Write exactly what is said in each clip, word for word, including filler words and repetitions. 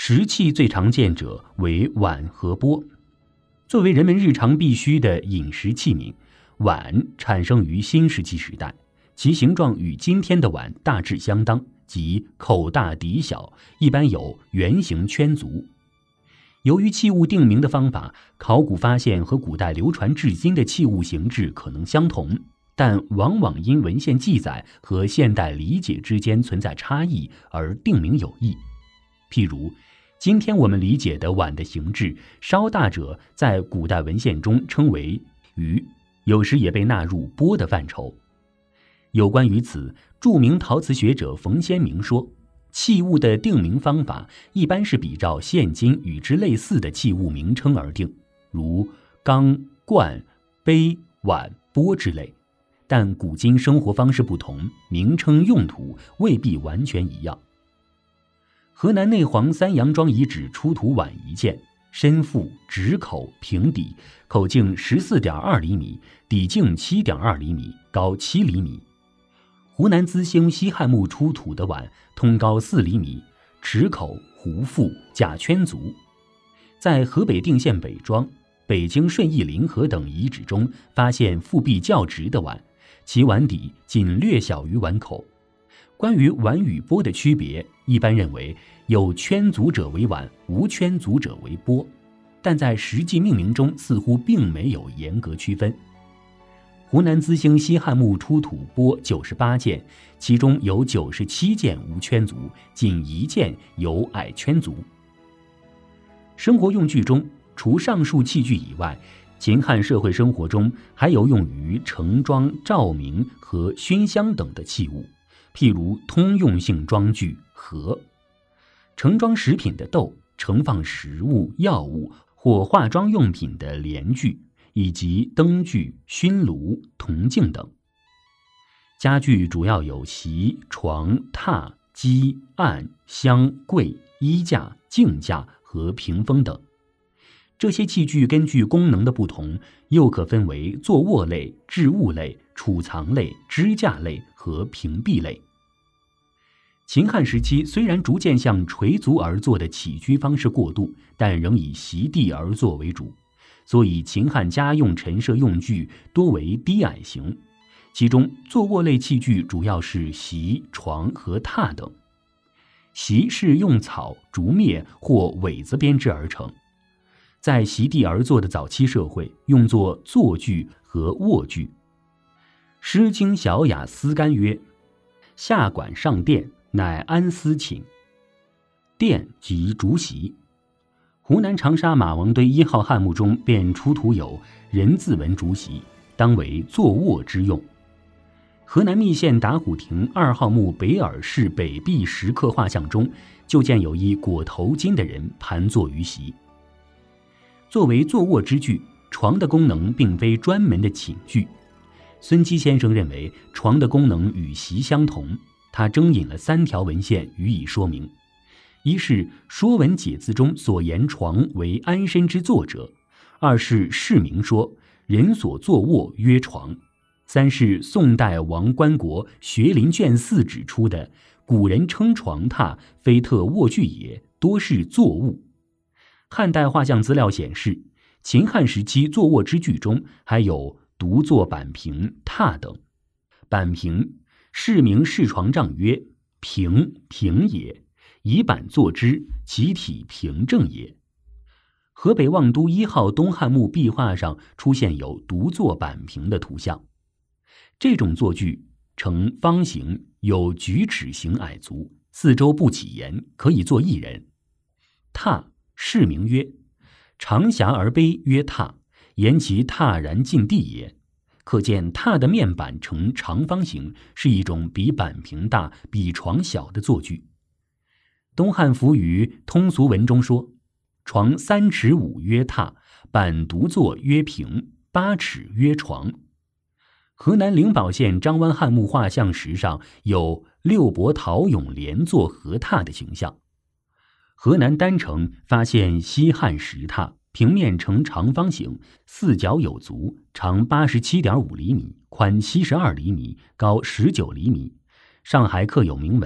食器最常见者为碗和钵。作为人们日常必需的饮食器皿，碗产生于新石器时代，其形状与今天的碗大致相当，即口大底小，一般有圆形圈足。由于器物定名的方法，考古发现和古代流传至今的器物形制可能相同，但往往因文献记载和现代理解之间存在差异而定名有异。譬如今天我们理解的碗的形制，稍大者在古代文献中称为盂，有时也被纳入钵的范畴。有关于此，著名陶瓷学者冯先明说，器物的定名方法一般是比照现今与之类似的器物名称而定，如缸、罐、杯、碗、钵之类，但古今生活方式不同，名称用途未必完全一样。河南内黄三杨庄遗址出土碗一件，深腹、直口、平底，口径 十四点二厘米，底径 七点二厘米，高七厘米。湖南资兴西汉墓出土的碗通高四厘米，齿口、壶腹、甲圈足。在河北定县北庄、北京顺义临河等遗址中发现腹壁较直的碗，其碗底仅略小于碗口。关于碗与钵的区别，一般认为有圈足者为碗，无圈足者为钵，但在实际命名中似乎并没有严格区分。湖南资兴西汉墓出土钵九十八件，其中有九十七件无圈足，仅一件有矮圈足。生活用具中，除上述器具以外，秦汉社会生活中还有用于盛装、照明和熏香等的器物，譬如通用性装具盒，盛装食品的斗，盛放食物、药物或化妆用品的帘具，以及灯具、熏炉、铜镜等。家具主要有席、床、榻、几、案、箱、柜、衣架、镜架和屏风等。这些器具根据功能的不同，又可分为坐卧类、置物类、储藏类、支架类和屏蔽类。秦汉时期虽然逐渐向垂足而坐的起居方式过渡，但仍以席地而坐为主，所以秦汉家用陈设用具多为低矮型，其中坐卧类器具主要是席、床和榻等。席是用草、竹篾或苇子编织而成，在席地而坐的早期社会，用作坐具和卧具。诗经小雅思干曰：下馆上殿，乃安思寝。殿即竹席。湖南长沙马王堆一号汉墓中便出土有人字纹竹席，当为坐卧之用。河南密县打虎亭二号墓北耳室北壁石刻画像中，就见有一裹头巾的人盘坐于席。作为坐卧之具，床的功能并非专门的寝具。孙基先生认为床的功能与席相同，他征引了三条文献予以说明。一是《说文解字》中所言床为安身之坐者，二是释明说人所坐卧曰床，三是宋代王观国《学林卷四》指出的古人称床榻非特卧具也，多是坐物。汉代画像资料显示，秦汉时期坐卧之具中还有独坐板平、榻等。板平，释名释床杖曰平，平也，以板坐之，其体平正也。河北望都一号东汉墓壁画上出现有独坐板平的图像。这种坐具呈方形，有举齿形矮足，四周不起檐，可以坐一人。榻，释名曰长狭而卑曰榻，言其榻然近地也。可见榻的面板呈长方形，是一种比板平大、比床小的坐具。东汉符于通俗文中说，床三尺五曰榻，板独坐曰平，八尺曰床。河南灵宝县张湾汉墓画像石上有六伯陶俑连坐合榻的形象。河南郸城发现西汉石榻，平面呈长方形，四角有足，长 八十七点五厘米，宽七十二厘米，高十九厘米，上还刻有铭文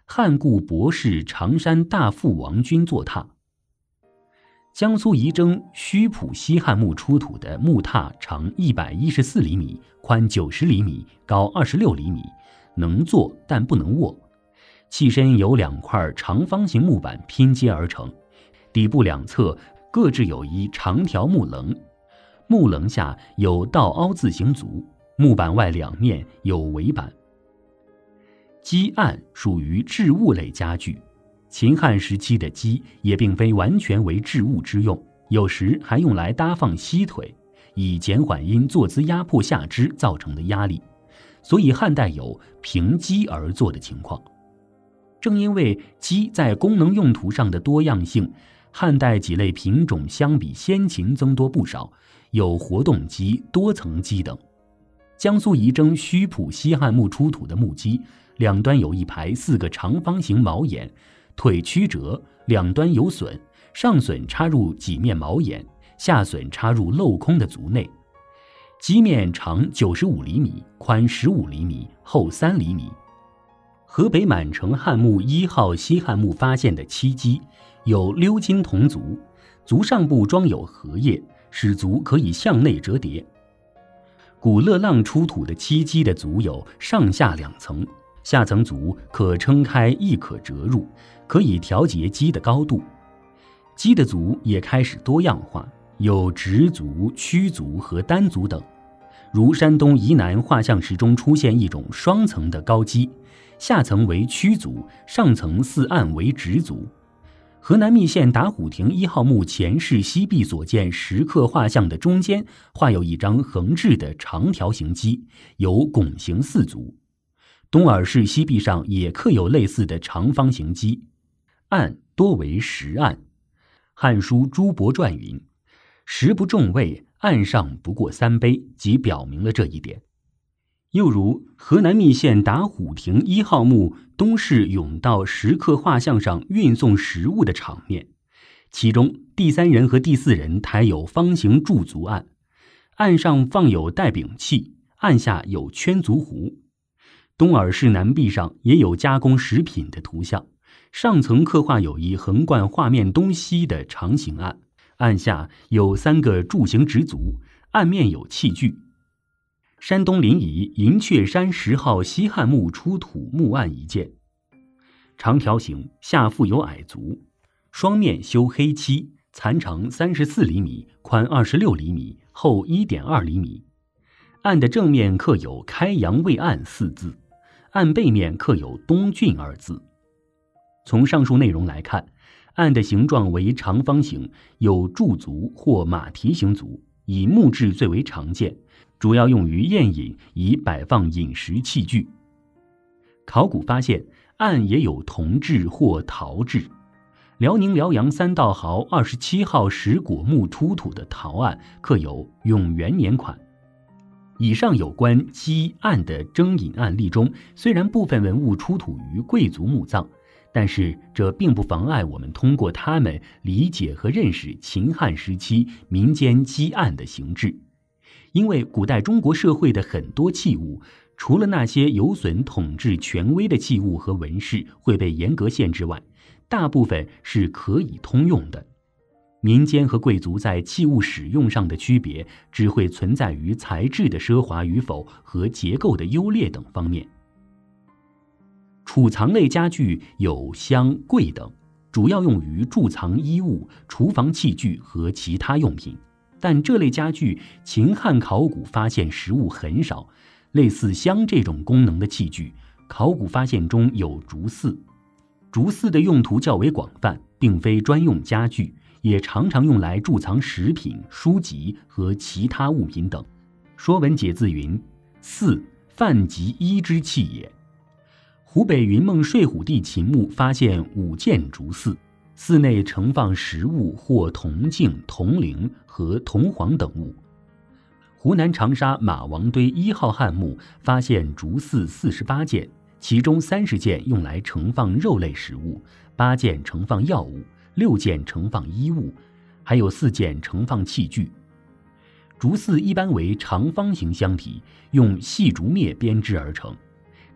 汉故博士常山大父王君坐榻。江苏仪征虚浦西汉墓出土的木榻长一百一十四厘米，宽九十厘米，高二十六厘米，能坐但不能卧。器身由两块长方形木板拼接而成，底部两侧各置有一长条木棱，木棱下有倒凹字形足，木板外两面有围板。基案属于置物类家具，秦汉时期的基也并非完全为置物之用，有时还用来搭放膝腿，以减缓因坐姿压迫下肢造成的压力，所以汉代有平基而坐的情况。正因为基在功能用途上的多样性，汉代几类品种相比先秦增多不少，有活动基、多层基等。江苏仪征虚浦西汉墓出土的木基，两端有一排四个长方形毛眼，腿曲折，两端有榫，上榫插入几面毛眼，下榫插入镂空的足内。基面长九十五厘米，宽十五厘米，厚三厘米。河北满城汉墓一号西汉墓发现的漆基有鎏金铜足，足上部装有荷叶，使足可以向内折叠。古勒浪出土的漆基的足有上下两层，下层足可撑开亦可折入，可以调节基的高度。基的足也开始多样化，有直足、曲足和单足等。如山东沂南画像石中出现一种双层的高基，下层为曲足，上层四案为直足。河南密县打虎亭一号墓前室西壁所见石刻画像的中间画有一张横置的长条形基，有拱形四足。东尔市西壁上也刻有类似的长方形基，案多为石案。汉书朱伯传云：石不重位，案上不过三杯，即表明了这一点。又如河南密县打虎亭一号墓东市甬道石刻画像上运送食物的场面，其中第三人和第四人抬有方形铸足案，案上放有带柄器，案下有圈足壶。东尔市南壁上也有加工食品的图像，上层刻画有一横贯画面东西的长形案，案下有三个柱形直足，案面有器具。山东临沂银雀山十号西汉墓出土木案一件，长条形，下附有矮足，双面修黑漆，残长三十四厘米，宽二十六厘米，厚一点二厘米。案的正面刻有开阳卫案四字，案背面刻有东郡二字。从上述内容来看，案的形状为长方形，有柱足或马蹄形足，以木质最为常见，主要用于宴饮，以摆放饮食器具。考古发现，案也有铜制或陶制。辽宁辽阳三道壕二十七号石果墓出土的陶案刻有永元年款。以上有关基案的征引案例中，虽然部分文物出土于贵族墓葬，但是这并不妨碍我们通过它们理解和认识秦汉时期民间基案的形制。因为古代中国社会的很多器物，除了那些有损统治权威的器物和纹饰会被严格限制外，大部分是可以通用的。民间和贵族在器物使用上的区别，只会存在于材质的奢华与否和结构的优劣等方面。储藏类家具有箱、柜等，主要用于贮藏衣物、厨房器具和其他用品。但这类家具秦汉考古发现实物很少，类似箱这种功能的器具，考古发现中有竹耜。竹耜的用途较为广泛，并非专用家具，也常常用来贮藏食品、书籍和其他物品等。说文解字云：耜，饭及衣之器也。湖北云梦睡虎地秦墓发现五件竹耜，寺内盛放食物或铜镜、铜铃和铜黄等物。湖南长沙马王堆一号汉墓发现竹耜四十八件，其中三十件用来盛放肉类食物，八件盛放药物，六件盛放衣物，还有四件盛放器具。竹耜一般为长方形箱体，用细竹篾编织而成。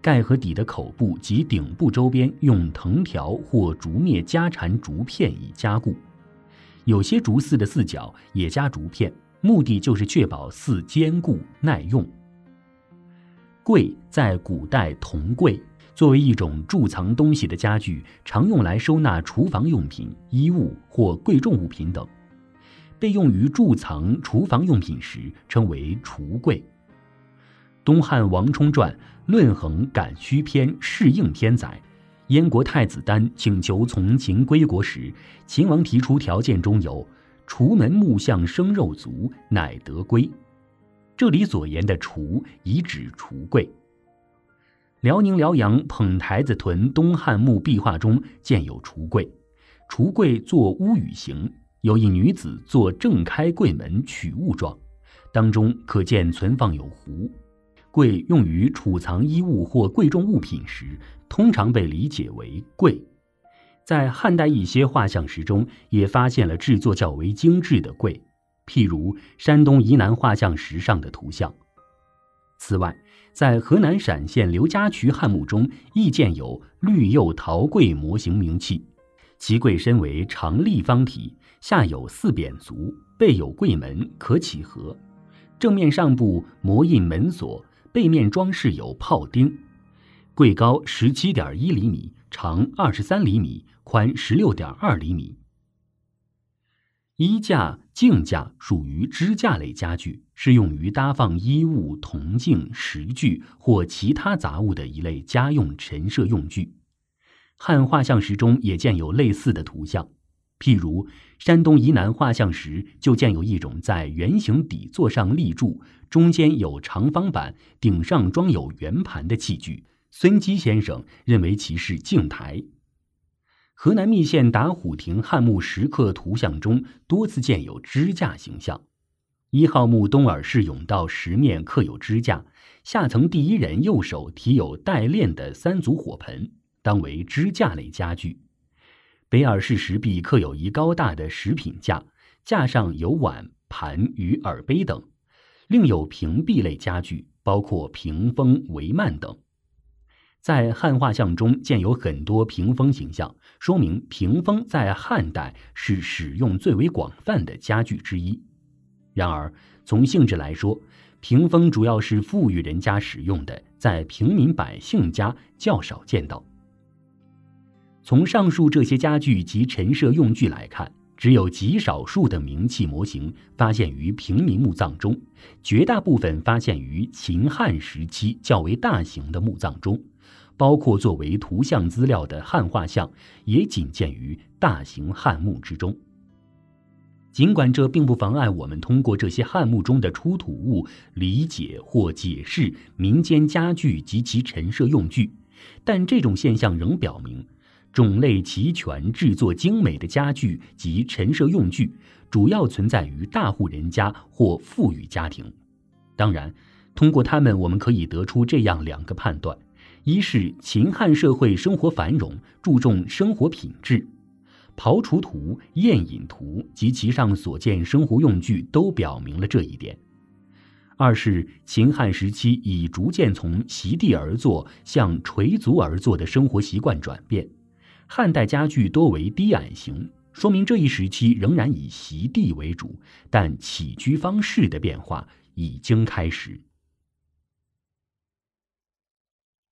盖和底的口部及顶部周边用藤条或竹篾夹缠竹片以加固，有些竹肆的四角也加竹片，目的就是确保四坚固耐用。柜在古代铜柜作为一种贮藏东西的家具，常用来收纳厨房用品、衣物或贵重物品等。被用于贮藏厨房用品时称为橱柜。东汉王充传论衡感虚篇适应篇载，燕国太子丹请求从秦归国时，秦王提出条件中有厨门木像生肉足，乃得归。这里所言的厨以指橱柜。辽宁辽阳捧台子屯东汉墓壁画中见有橱柜，橱柜作屋宇形，有一女子做正开柜门取物状，当中可见存放有壶。柜用于储藏衣物或贵重物品时，通常被理解为柜。在汉代一些画像石中也发现了制作较为精致的柜，譬如山东沂南画像石上的图像。此外，在河南陕县刘家渠汉墓中亦见有绿釉陶柜模型名器，其柜身为长立方体，下有四扁足，背有柜门可起合，正面上部模印门锁，背面装饰有炮钉。柜高 十七点一厘米，长二十三厘米，宽 十六点二厘米。衣架、镜架属于支架类家具，是用于搭放衣物、铜镜、石具或其他杂物的一类家用陈设用具。汉画像石中也见有类似的图像，譬如山东沂南画像石就见有一种在圆形底座上立柱，中间有长方板，顶上装有圆盘的器具。孙基先生认为其是镜台。河南密县打虎亭汉墓石刻图像中多次见有支架形象。一号墓东耳室甬道石面刻有支架，下层第一人右手提有带链的三足火盆，当为支架类家具。北耳室石壁刻有一高大的食品架，架上有碗、盘与耳杯等，另有屏蔽类家具，包括屏风、帷幔等。在汉画像中见有很多屏风形象，说明屏风在汉代是使用最为广泛的家具之一。然而，从性质来说，屏风主要是富裕人家使用的，在平民百姓家较少见到。从上述这些家具及陈设用具来看，只有极少数的名器模型发现于平民墓葬中，绝大部分发现于秦汉时期较为大型的墓葬中，包括作为图像资料的汉画像也仅见于大型汉墓之中。尽管这并不妨碍我们通过这些汉墓中的出土物理解或解释民间家具及其陈设用具，但这种现象仍表明，种类齐全、制作精美的家具及陈设用具主要存在于大户人家或富裕家庭。当然，通过它们我们可以得出这样两个判断：一是秦汉社会生活繁荣，注重生活品质，庖厨图、宴饮图及其上所见生活用具都表明了这一点；二是秦汉时期已逐渐从席地而坐向垂足而坐的生活习惯转变，汉代家具多为低矮型，说明这一时期仍然以席地为主，但起居方式的变化已经开始。